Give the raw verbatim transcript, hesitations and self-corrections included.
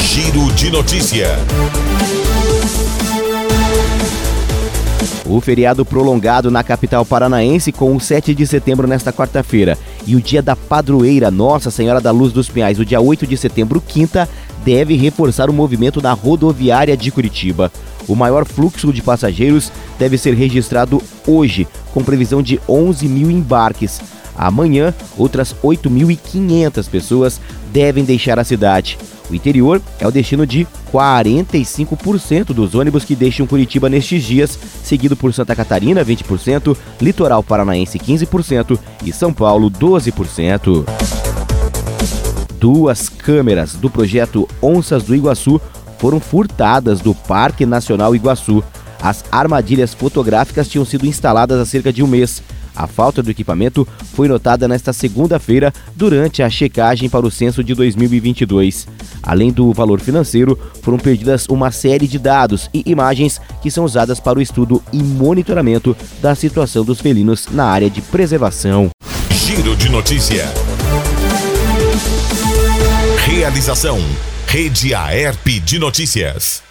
Giro de notícia. O feriado prolongado na capital paranaense com o sete de setembro nesta quarta-feira e o dia da padroeira Nossa Senhora da Luz dos Pinhais, o dia oito de setembro, quinta, deve reforçar o movimento na rodoviária de Curitiba. O maior fluxo de passageiros deve ser registrado hoje, com previsão de onze mil embarques. Amanhã, outras oito mil e quinhentas pessoas devem deixar a cidade. O interior é o destino de quarenta e cinco por cento dos ônibus que deixam Curitiba nestes dias, seguido por Santa Catarina, vinte por cento, Litoral Paranaense, quinze por cento e São Paulo, doze por cento. Duas câmeras do projeto Onças do Iguaçu foram furtadas do Parque Nacional Iguaçu. As armadilhas fotográficas tinham sido instaladas há cerca de um mês. A falta do equipamento foi notada nesta segunda-feira durante a checagem para o censo de dois mil e vinte e dois. Além do valor financeiro, foram perdidas uma série de dados e imagens que são usadas para o estudo e monitoramento da situação dos felinos na área de preservação. Giro de notícia. Realização: Rede Aerp de Notícias.